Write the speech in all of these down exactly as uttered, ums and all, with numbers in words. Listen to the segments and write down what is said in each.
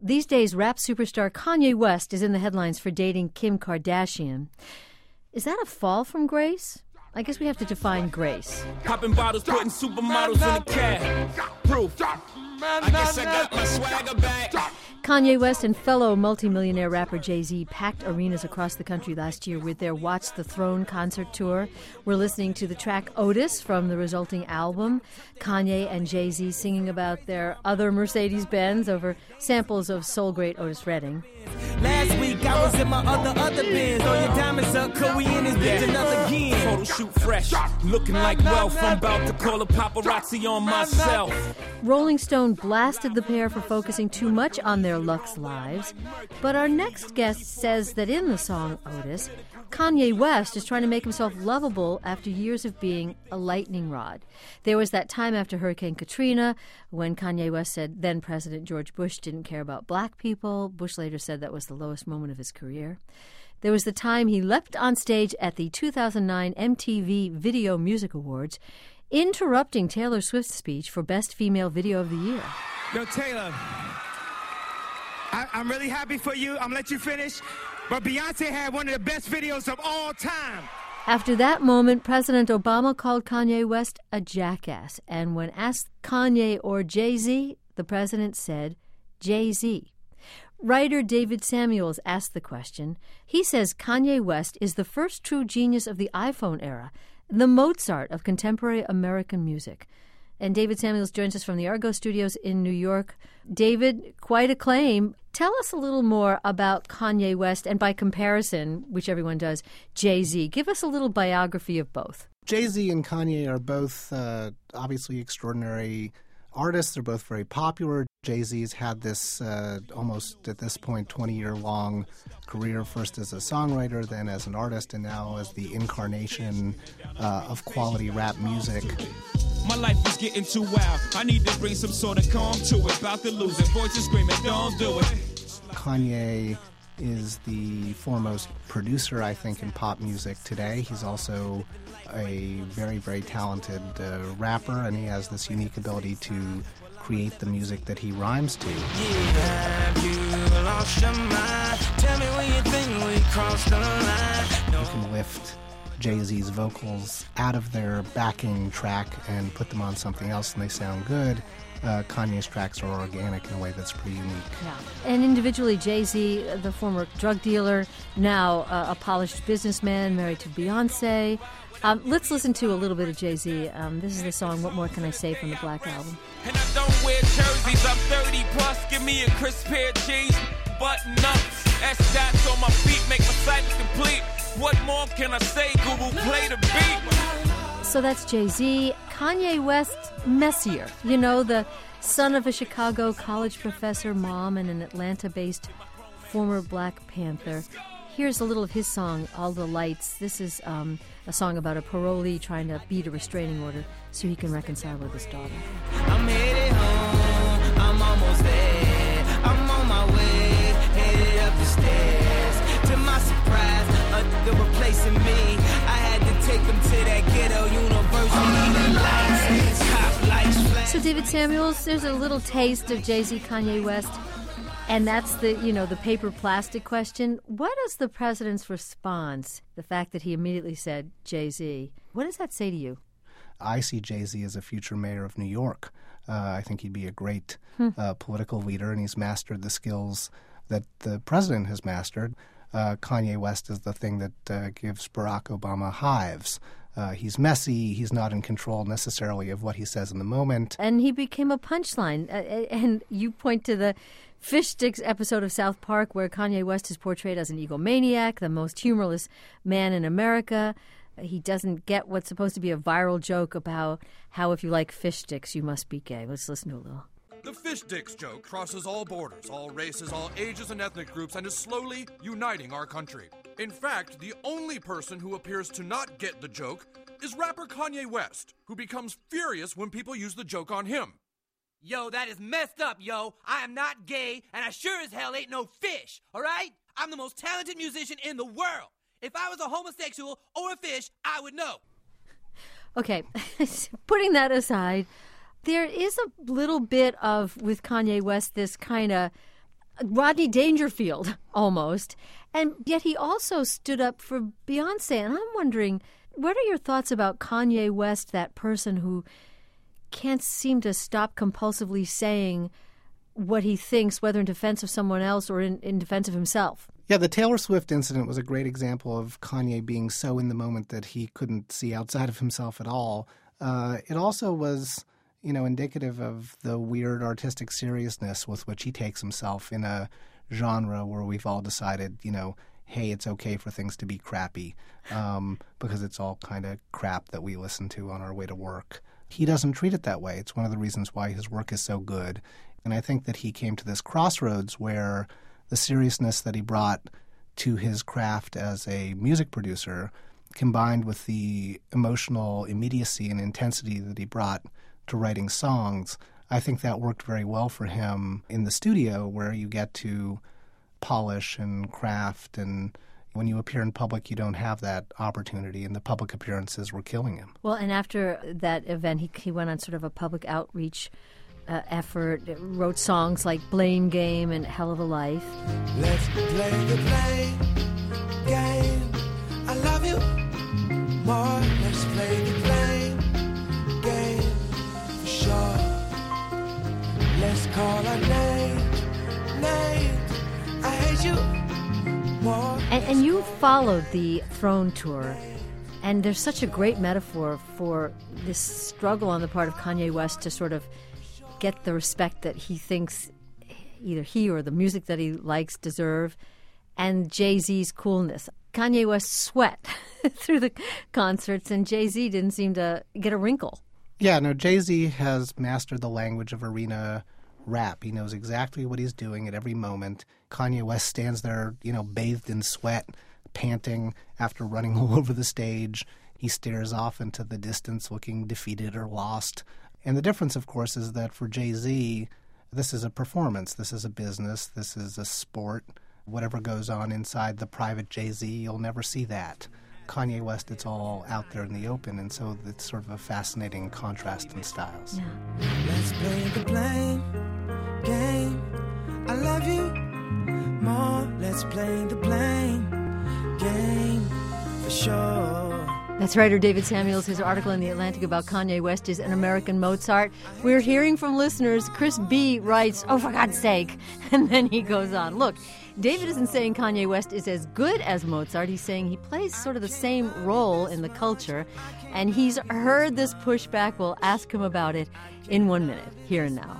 These days, rap superstar Kanye West is in the headlines for dating Kim Kardashian. Is that a fall from grace? I guess we have to define grace. Popping bottles, putting supermodels in the cab. Proof. I guess I got my swagger back. Kanye West and fellow multimillionaire rapper Jay-Z packed arenas across the country last year with their Watch the Throne concert tour. We're listening to the track Otis from the resulting album. Kanye and Jay-Z singing about their other Mercedes-Benz over samples of soul great Otis Redding. Last week I was in my other, other Benz. Throw your diamonds up, cause we in this bitch another again. Photo shoot fresh, looking like wealth. I'm about to call a paparazzi on myself. Rolling Stone blasted the pair for focusing too much on their luxe lives. But our next guest says that in the song Otis, Kanye West is trying to make himself lovable after years of being a lightning rod. There was that time after Hurricane Katrina when Kanye West said then President George Bush didn't care about black people. Bush later said that was the lowest moment of his career. There was the time he leapt on stage at the two thousand nine M T V Video Music Awards, interrupting Taylor Swift's speech for Best Female Video of the Year. Yo, Taylor, I, I'm really happy for you. I'm going to let you finish. But Beyonce had one of the best videos of all time. After that moment, President Obama called Kanye West a jackass. And when asked Kanye or Jay-Z, the president said Jay-Z. Writer David Samuels asked the question. He says Kanye West is the first true genius of the iPhone era, the Mozart of contemporary American music. And David Samuels joins us from the Argo Studios in New York. David, quite a claim. Tell us a little more about Kanye West and, by comparison, which everyone does, Jay-Z. Give us a little biography of both. Jay-Z and Kanye are both uh, obviously extraordinary artists. They're both very popular. Jay-Z's had this uh, almost, at this point, twenty-year-long career, first as a songwriter, then as an artist, and now as the incarnation uh, of quality rap music. My life is getting too wild. I need to bring some sort of calm to it. About to lose it. Voices screaming, don't do it. Kanye is the foremost producer, I think, in pop music today. He's also a very, very talented uh, rapper, and he has this unique ability to create the music that he rhymes to. Have you lost your mind? Tell me when you think we crossed the line. No. You can lift Jay-Z's vocals out of their backing track and put them on something else and they sound good. Uh, Kanye's tracks are organic in a way that's pretty unique. Yeah. And individually, Jay-Z, the former drug dealer, now uh, a polished businessman married to Beyonce. Um, let's listen to a little bit of Jay-Z. Um, this is the song, What More Can I Say, from the Black Album. And I don't wear jerseys, I'm thirty plus, give me a crisp pair of jeans, button ups, S-dots on my feet, make my cycle complete. What more can I say, Google, play the beat. So that's Jay-Z. Kanye West, messier. You know, the son of a Chicago college professor, mom, and an Atlanta-based former Black Panther. Here's a little of his song, All the Lights. This is um, a song about a parolee trying to beat a restraining order so he can reconcile with his daughter. I'm headed home, I'm almost there. I'm on my way, headed up the stairs. To my surprise, uh, they're replacing me. I had to take them to that ghetto university. The lights, top lights, flash. So David Samuels, there's a little taste of Jay-Z, Kanye West. And that's the, you know, the paper plastic question. What is the president's response? The fact that he immediately said Jay-Z. What does that say to you? I see Jay-Z as a future mayor of New York. Uh, I think he'd be a great hmm. uh, political leader, and he's mastered the skills that the president has mastered. Uh, Kanye West is the thing that uh, gives Barack Obama hives. Uh, he's messy. He's not in control necessarily of what he says in the moment. And he became a punchline. Uh, and you point to the Fish Sticks episode of South Park where Kanye West is portrayed as an egomaniac, the most humorless man in America. He doesn't get what's supposed to be a viral joke about how if you like fish sticks, you must be gay. Let's listen to a little. The fish sticks joke crosses all borders, all races, all ages and ethnic groups, and is slowly uniting our country. In fact, the only person who appears to not get the joke is rapper Kanye West, who becomes furious when people use the joke on him. Yo, that is messed up, yo. I am not gay, and I sure as hell ain't no fish, all right? I'm the most talented musician in the world. If I was a homosexual or a fish, I would know. Okay, putting that aside, there is a little bit of, with Kanye West, this kind of Rodney Dangerfield, almost. And yet he also stood up for Beyonce. And I'm wondering, what are your thoughts about Kanye West, that person who can't seem to stop compulsively saying what he thinks, whether in defense of someone else or in, in defense of himself? Yeah, the Taylor Swift incident was a great example of Kanye being so in the moment that he couldn't see outside of himself at all. Uh, it also was, you know, indicative of the weird artistic seriousness with which he takes himself in a genre where we've all decided, you know, hey, it's okay for things to be crappy um, because it's all kind of crap that we listen to on our way to work. He doesn't treat it that way. It's one of the reasons why his work is so good. And I think that he came to this crossroads where the seriousness that he brought to his craft as a music producer, combined with the emotional immediacy and intensity that he brought to writing songs, I think that worked very well for him in the studio, where you get to polish and craft, and when you appear in public, you don't have that opportunity, and the public appearances were killing him. Well, and after that event, he, he went on sort of a public outreach uh, effort, wrote songs like Blame Game and Hell of a Life. Let's play the blame game. I love you more. Let's play the blame game for sure. Let's call our names, names. I hate you more. And, and you followed the Throne Tour, and there's such a great metaphor for this struggle on the part of Kanye West to sort of get the respect that he thinks either he or the music that he likes deserve, and Jay-Z's coolness. Kanye West sweat through the concerts, and Jay-Z didn't seem to get a wrinkle. Yeah, no, Jay-Z has mastered the language of arena rap. He knows exactly what he's doing at every moment. Kanye West stands there, you know, bathed in sweat, panting after running all over the stage. He stares off into the distance looking defeated or lost. And the difference, of course, is that for Jay-Z, this is a performance. This is a business. This is a sport. Whatever goes on inside the private Jay-Z, you'll never see that. Kanye West, it's all out there in the open, and so it's sort of a fascinating contrast in styles. Yeah. Let's play the blame game. I love you more. Let's play the blame game for sure. That's writer David Samuels. His article in The Atlantic about Kanye West is An American Mozart. We're hearing from listeners. Chris B. writes, oh, for God's sake. And then he goes on. Look, David isn't saying Kanye West is as good as Mozart. He's saying he plays sort of the same role in the culture. And he's heard this pushback. We'll ask him about it in one minute, here and now.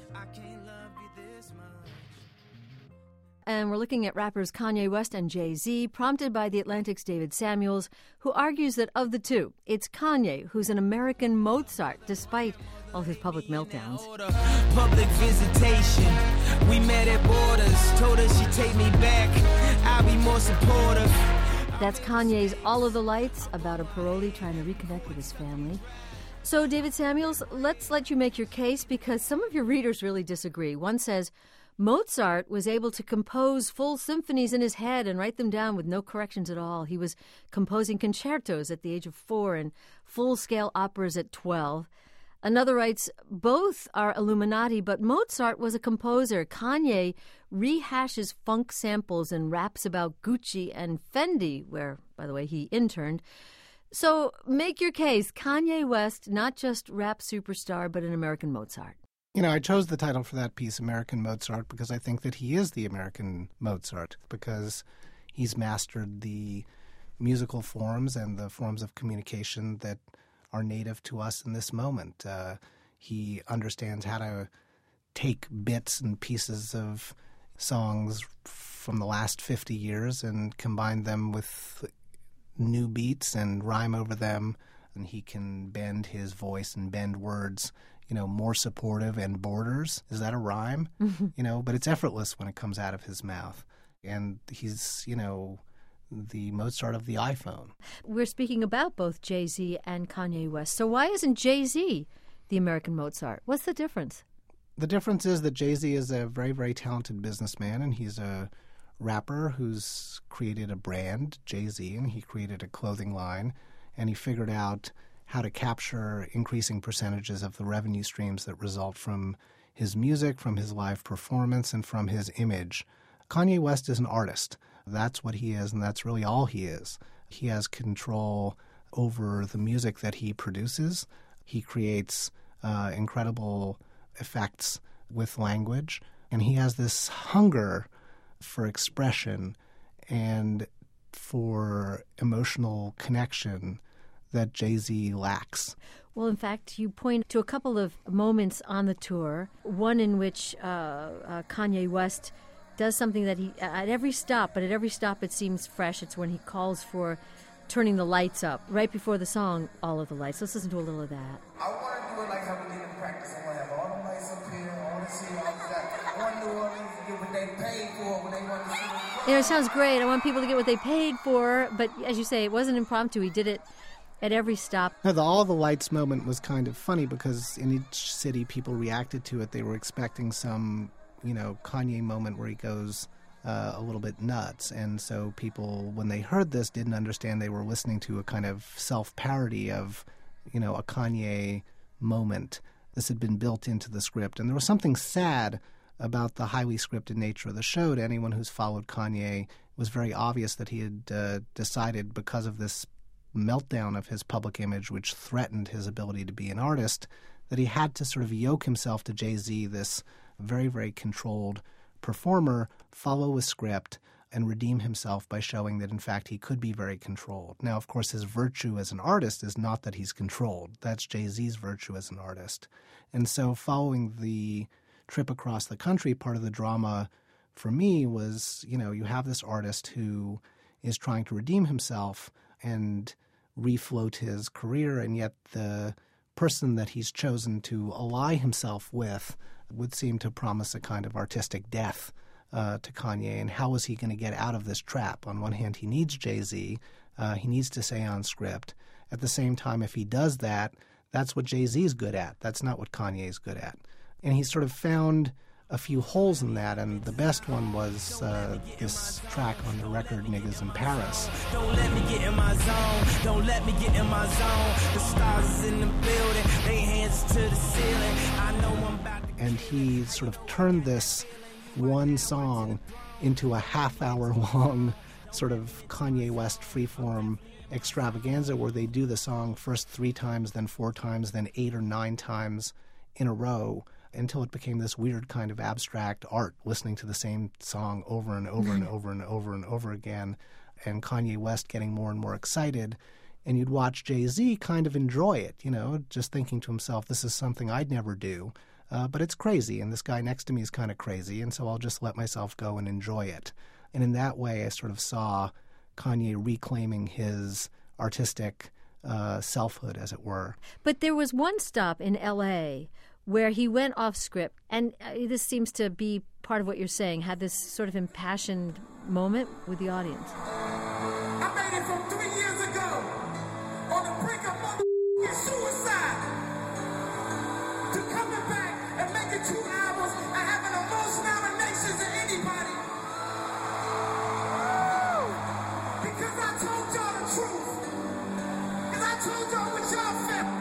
And we're looking at rappers Kanye West and Jay-Z, prompted by The Atlantic's David Samuels, who argues that of the two, it's Kanye who's an American Mozart, despite all his public meltdowns. Public visitation. We met at Borders. Told her she'd take me back. I'll be more supportive. That's Kanye's All of the Lights, about a parolee trying to reconnect with his family. So, David Samuels, let's let you make your case, because some of your readers really disagree. One says Mozart was able to compose full symphonies in his head and write them down with no corrections at all. He was composing concertos at the age of four and full-scale operas at twelve. Another writes, both are Illuminati, but Mozart was a composer. Kanye rehashes funk samples and raps about Gucci and Fendi, where, by the way, he interned. So make your case. Kanye West, not just rap superstar, but an American Mozart. You know, I chose the title for that piece, American Mozart, because I think that he is the American Mozart, because he's mastered the musical forms and the forms of communication that are native to us in this moment. Uh, he understands how to take bits and pieces of songs from the last fifty years and combine them with new beats and rhyme over them, and he can bend his voice and bend words, you know, more supportive and borders. Is that a rhyme? Mm-hmm. You know, but it's effortless when it comes out of his mouth. And he's, you know, the Mozart of the iPhone. We're speaking about both Jay-Z and Kanye West. So why isn't Jay-Z the American Mozart? What's the difference? The difference is that Jay-Z is a very, very talented businessman, and he's a rapper who's created a brand, Jay-Z, and he created a clothing line, and he figured out how to capture increasing percentages of the revenue streams that result from his music, from his live performance, and from his image. Kanye West is an artist. That's what he is, and that's really all he is. He has control over the music that he produces. He creates uh, incredible effects with language, and he has this hunger for expression and for emotional connection that Jay-Z lacks. Well, in fact, you point to a couple of moments on the tour, one in which uh, uh, Kanye West does something that he, at every stop, but at every stop it seems fresh. It's when he calls for turning the lights up. Right before the song, all of the lights. Let's listen to a little of that. I want to do it like how we did in practice. I want to have all the lights up here. I want to see all that. I want New Orleans to get what they paid for when they want to see it. You know, it sounds great. I want people to get what they paid for. But as you say, it wasn't impromptu. He did it at every stop. Now, the all the lights moment was kind of funny because in each city people reacted to it. They were expecting some, you know, Kanye moment where he goes uh, a little bit nuts. And so people, when they heard this, didn't understand they were listening to a kind of self-parody of, you know, a Kanye moment. This had been built into the script. And there was something sad about the highly scripted nature of the show. To anyone who's followed Kanye, it was very obvious that he had uh, decided, because of this meltdown of his public image, which threatened his ability to be an artist, that he had to sort of yoke himself to Jay-Z, this very, very controlled performer, follow a script, and redeem himself by showing that, in fact, he could be very controlled. Now, of course, his virtue as an artist is not that he's controlled. That's Jay-Z's virtue as an artist. And so following the trip across the country, part of the drama for me was, you know, you have this artist who is trying to redeem himself and refloat his career, and yet the person that he's chosen to ally himself with would seem to promise a kind of artistic death uh, to Kanye. And how is he going to get out of this trap? On one hand, he needs Jay-Z. Uh, he needs to stay on script. At the same time, if he does that, that's what Jay-Z's good at. That's not what Kanye's good at. And he sort of found a few holes in that, and the best one was uh, this track on the record, Niggas in Paris. Don't let me get in my zone. Don't let me get in my zone. The stars is in the building. They hands to the ceiling. I know I'm about to... And he sort of turned this one song into a half-hour-long sort of Kanye West freeform extravaganza where they do the song first three times, then four times, then eight or nine times in a row, until it became this weird kind of abstract art, listening to the same song over and over and over and over and over again, and Kanye West getting more and more excited. And you'd watch Jay-Z kind of enjoy it, you know, just thinking to himself, this is something I'd never do, uh, but it's crazy, and this guy next to me is kind of crazy, and so I'll just let myself go and enjoy it. And in that way, I sort of saw Kanye reclaiming his artistic uh, selfhood, as it were. But there was one stop in L A where he went off script, and uh, this seems to be part of what you're saying, had this sort of impassioned moment with the audience. I made it from three years ago on the brink of mother suicide to coming back and making two albums and having the most nominations than anybody. Because I told y'all the truth. Because I told y'all what y'all felt.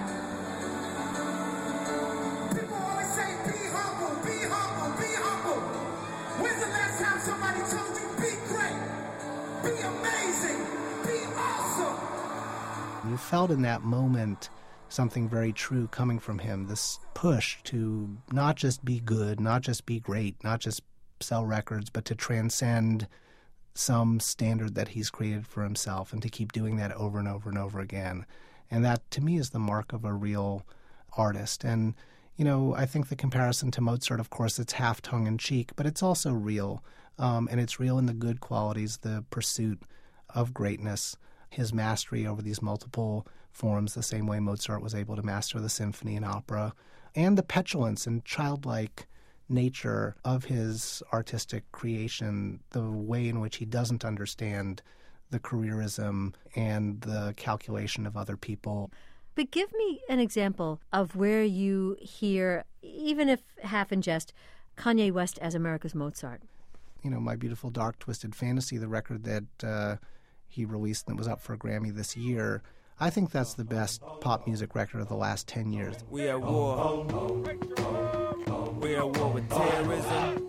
People always say, be humble, be humble, be humble. When's the last time somebody told you, be great, be amazing, be awesome? You felt in that moment something very true coming from him, this push to not just be good, not just be great, not just sell records, but to transcend some standard that he's created for himself and to keep doing that over and over and over again. And that, to me, is the mark of a real artist. And, you know, I think the comparison to Mozart, of course, it's half tongue-in-cheek, but it's also real. Um, and it's real in the good qualities, the pursuit of greatness, his mastery over these multiple forms, the same way Mozart was able to master the symphony and opera, and the petulance and childlike nature of his artistic creation, the way in which he doesn't understand the careerism and the calculation of other people. But give me an example of where you hear, even if half in jest, Kanye West as America's Mozart. You know, My Beautiful Dark Twisted Fantasy, the record that uh, he released that was up for a Grammy this year, I think that's the best pop music record of the last ten years. We at war. We're at war with terrorism,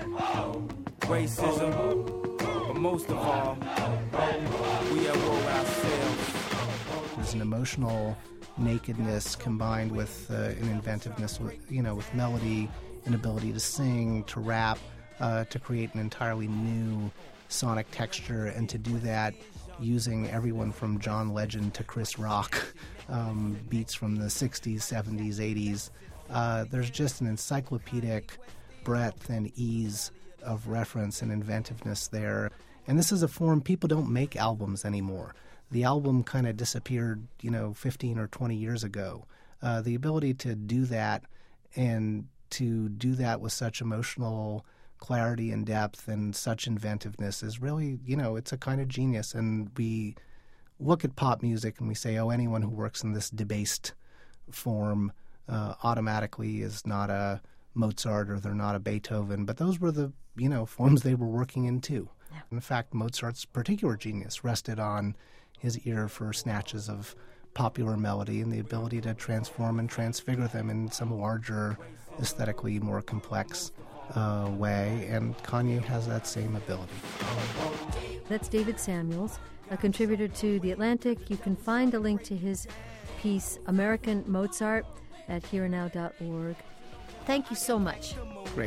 racism, but most of all, we at war with ourselves. There's an emotional nakedness combined with uh, an inventiveness, with, you know, with melody, an ability to sing, to rap, uh, to create an entirely new sonic texture, and to do that using everyone from John Legend to Chris Rock, um, beats from the sixties, seventies, eighties. Uh, there's just an encyclopedic breadth and ease of reference and inventiveness there. And this is a form, people don't make albums anymore. The album kind of disappeared, you know, fifteen or twenty years ago. Uh, the ability to do that and to do that with such emotional clarity and depth and such inventiveness is really, you know, it's a kind of genius. And we look at pop music and we say, oh, anyone who works in this debased form uh, automatically is not a Mozart or they're not a Beethoven. But those were the, you know, forms they were working in too. Yeah. In fact, Mozart's particular genius rested on his ear for snatches of popular melody and the ability to transform and transfigure them in some larger, aesthetically more complex uh, way, and Kanye has that same ability. That's David Samuels, a contributor to The Atlantic. You can find a link to his piece, American Mozart, at here and now dot org. Thank you so much. Great.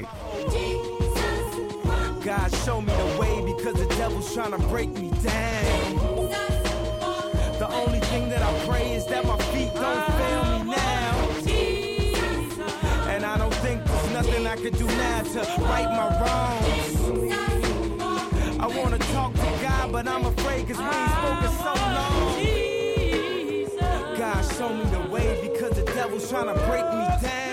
God, show me the way because the devil's trying to break me down. The only thing that I pray is that my feet don't fail me now. And I don't think there's nothing I could do now to right my wrongs. I want to talk to God, but I'm afraid because we ain't spoken so long. God, show me the way because the devil's trying to break me down.